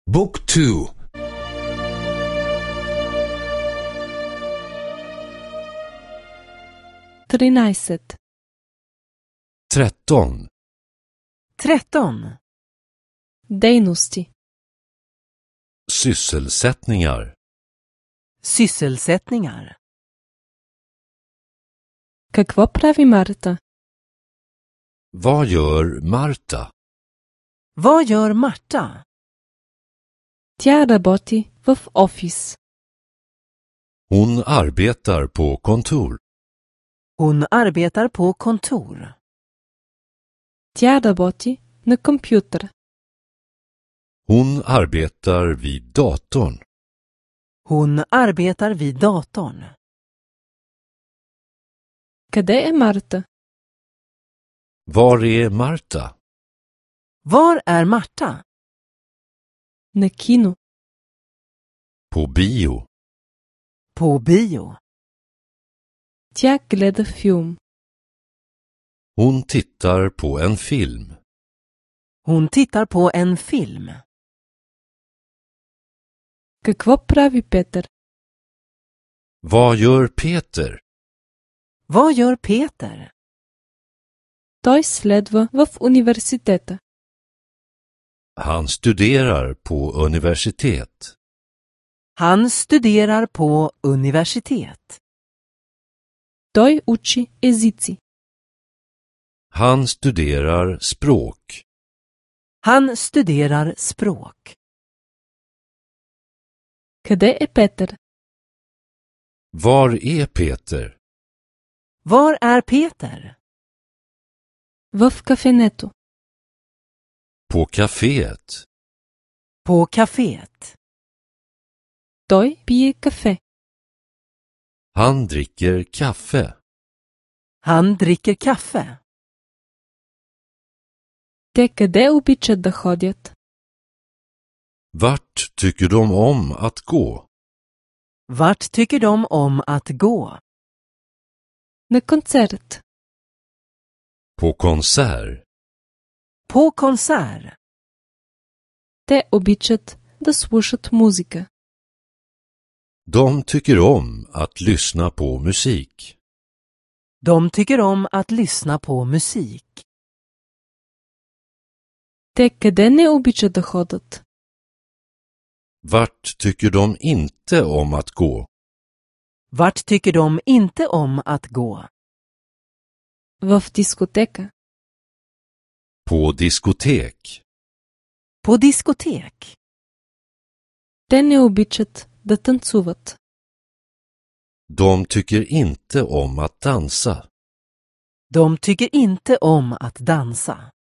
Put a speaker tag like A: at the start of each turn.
A: Book 2.
B: 13.
C: 13.
D: 13.
B: Дейности.
C: Sysselsättningar.
D: Sysselsättningar.
B: Какво прави Марта?
C: Vad gör Marta?
D: Vad gör Marta?
B: Тя работи в офис.
C: Hon arbetar på kontor.
D: Hon arbetar på kontor.
B: Тя работи на компютър.
C: Hon arbetar vid datorn.
D: Hon arbetar vid datorn.
B: Къде е Марта?
C: Var är Marta?
D: Var är Marta?
B: На кино.
C: På bio.
D: På bio.
B: Тя гледа филм.
C: Hon tittar på en film.
D: Hon tittar på en film.
B: Какво прави Петър?
C: Vad gör Peter?
D: Vad gör Peter?
B: Той следва в университета.
C: Han studerar på universitet.
D: Han studerar på universitet.
B: Той учи езици.
C: Han studerar språk.
D: Han studerar språk.
B: Къде е Петър?
C: Var är Peter?
D: Var är Peter?
B: В кафенето.
C: På kaféet.
D: På kaféet.
B: Той пие кафе.
C: Han dricker kaffe.
D: Han dricker kaffe.
B: Те къде обичат да ходят?
C: Vart tycker de om att gå?
D: Vart tycker de om att gå?
B: На концерт.
C: På konsert.
D: På konsert.
B: Те обичат да слушат музика.
C: De tycker om att lyssna på musik.
D: De tycker om att lyssna på musik.
B: Те къде не обичат да ходят?
C: Vart tycker de inte om att gå?
D: Vart tycker de inte om att gå?
B: В дискотека.
C: På diskotek.
D: På diskotek.
B: Те не обичат да танцуват.
C: De tycker inte om att dansa.
D: De tycker inte om att dansa.